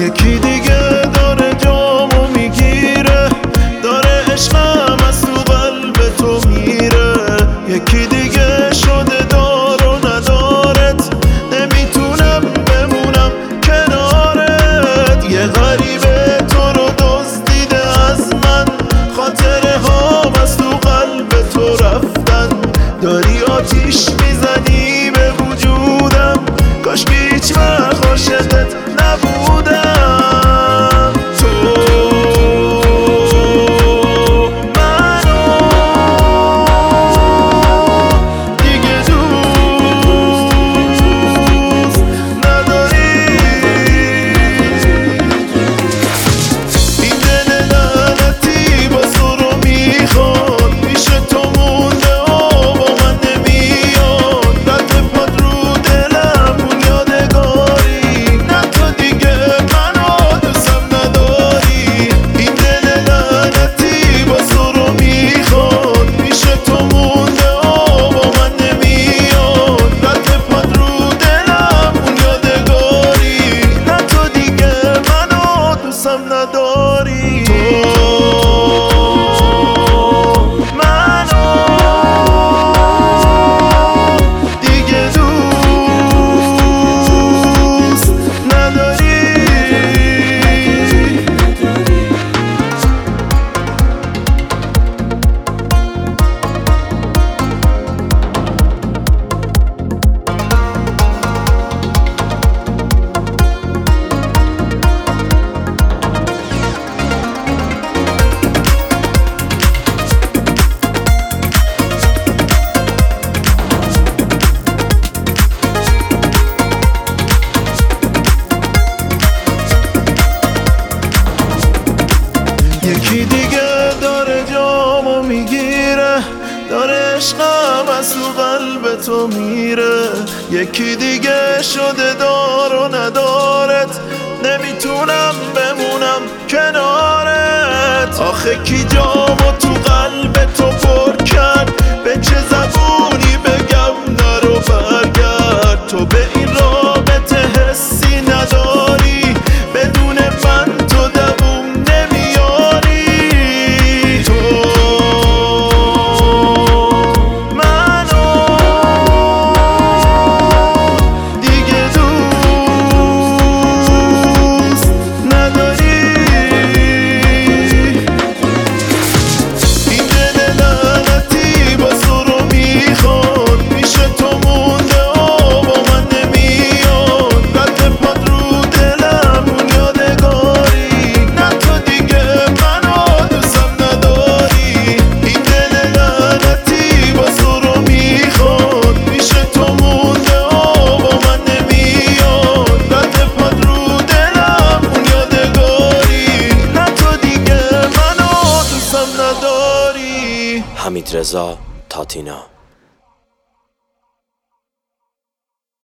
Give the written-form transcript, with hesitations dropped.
یکی دیگه داره جامو میگیره، داره عشقم از تو قلب تو میره. یکی دیگه شده دار و ندارت، نمیتونم بمونم کنارت. یه غریبه تو رو دزدیده از من، خاطره هام از تو قلب تو رفتن. داری آتیش میزنی به وجودم، کاش که هیچ وقت عاشقت نبودم. تو منو دیگه دوست نداری. این دل لعنتی باز تو رو میخواد، پیش تو مونده و با من نمیاد. قد پاد رو دلم اون یادگاری، نه تو دیگه منو دوستم نداری. این دل لعنتی باز تو رو میخواد، پیش تو مونده و با من نمیاد. قد پاد رو دلم اون یادگاری، نه تو دیگه منو دوستم نداری. تو منو دیگه دوست نداری. یکی دیگه داره جامو میگیره، داره عشقم از تو قلب تو میره. یکی دیگه شده دار و ندارت، نمیتونم بمونم کنارت. آخه کی جامو تو قلب تو پر کرد، به چه زبونی بگم نرو برگرد. تو به این رابطه حسی نداری، بدون من تو دووم نمیاری. تو منو دیگه دوست نداری. این دل لعنتی باز تو رو میخواد، پیش تو مونده و با من نمیاد. قد پاد رو دلم اون یادگاری، نه تو دیگه منو دوستم نداری. این دل لعنتی باز تو رو میخواد، پیش تو مونده و با من نمیاد. قد پاد رو دلم اون یادگاری، نه تو دیگه منو دوستم نداری. حمیدرضا تاتینا.